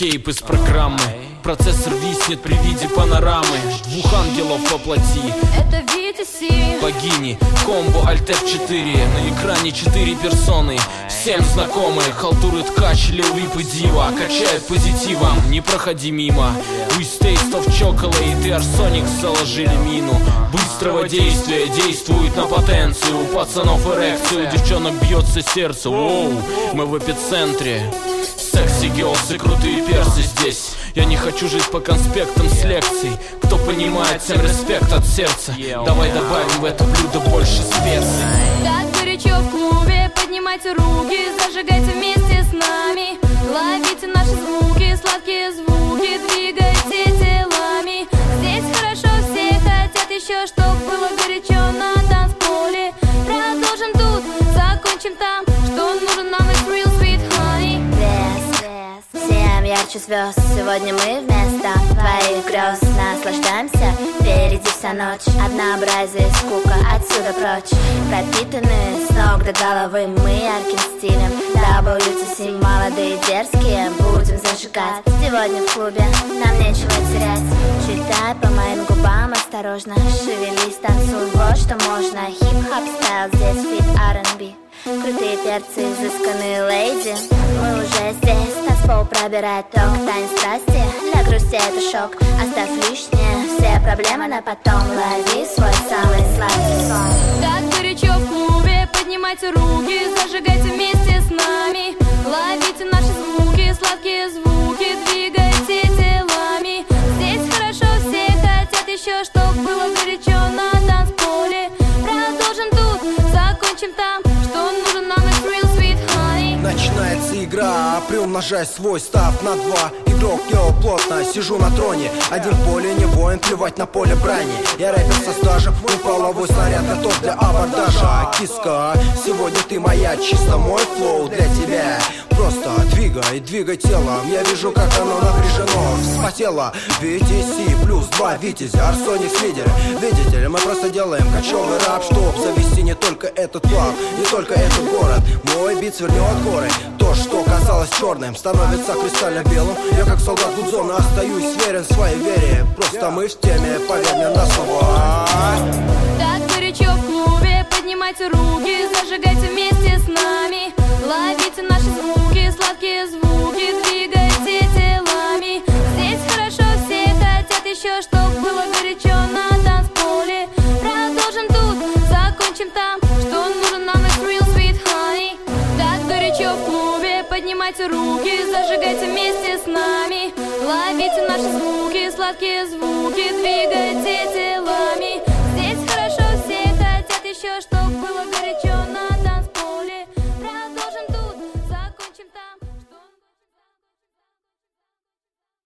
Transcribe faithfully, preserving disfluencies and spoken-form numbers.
эскейп из программы. Процессор виснет при виде панорамы. Двух ангелов воплоти. Это Витя Си. Богини, комбо Альт эф четыре. На экране четыре персоны. Всем знакомые, халтуры ткач, Лил Вип и Дива. Качают позитивом, не проходи мимо. With taste of chocolate и Арсоник заложили мину. Быстрого действия действует на потенцию. У пацанов эрекцию, девчонок бьется сердце. Воу, мы в эпицентре. Секси гелсы, крутые персы здесь. Я не хочу жить по конспектам с лекций. Кто понимает, всем респект от сердца. Давай добавим в это блюдо больше специй. Так горячо в клубе, поднимайте руки, зажигайте вместе с нами. Ловите наши звуки, сладкие звуки, двигайте телами. Здесь хорошо, все хотят еще, чтоб было горячо на танцполе. Продолжим тут, закончим там. Что нужно нам из real sweet honey? Всем ярче звезд. Сегодня мы вместо твоих грез наслаждаемся. Впереди вся ночь, однообразие, скука, отсюда прочь. Пропитаны с ног до головы мы ярким стилем. дабл ю ти си, молодые дерзкие, будем зажигать. Сегодня в клубе, нам нечего терять. Читай по моим губам осторожно. Шевелись, танцуй, вот что можно. Хип-хоп стайл, здесь фит ар энд би. Крутые перцы, изысканные леди. Мы уже здесь, танцпол пробирает ток. Танец страсти, для грусти это шок. Оставь лишнее, все проблемы на потом. Лови свой самый сладкий сон. Так горячо в клубе, поднимайте руки, зажигайте вместе с нами. Ловите наши звуки, сладкие звуки, двигайте телами. Здесь хорошо, все хотят еще, чтоб было горячо на танцполе. Продолжим тут, закончим там. Что нужен нам из real sweet honey? Начинается игра, приумножай свой став на два. Игрок, йоу, плотно, сижу на троне. Один в поле, не воин, плевать на поле брани. Я рэпер со стажем, мой половой снаряд готов для абордажа. Киска, сегодня ты моя, чисто мой флоу для тебя. Просто двигай, двигай телом. Я вижу, как оно напряжено, вспотело. ви ти си плюс два Витязя, Арсоник лидер. Видите ли, мы просто делаем кочевый рап, чтоб завести не только этот клуб, не только этот город. Мой бит свернет горы. То, что казалось черным, становится кристально белым. Я как солдат Гудзона остаюсь верен своей вере. Просто мы в теме, поверь мне на слово. Так горячо в клубе, поднимайте руки, зажигайте вместе с нами. Ловите наши звуки, сладкие звуки, двигайте телами. Здесь хорошо, все хотят еще, чтоб было горячо на танцполе. Продолжим тут, закончим там. Что нужен нам из real sweet honey? Так горячо в клубе, поднимайте руки, зажигайте вместе с нами. Ловите наши звуки, сладкие звуки, двигайте телами.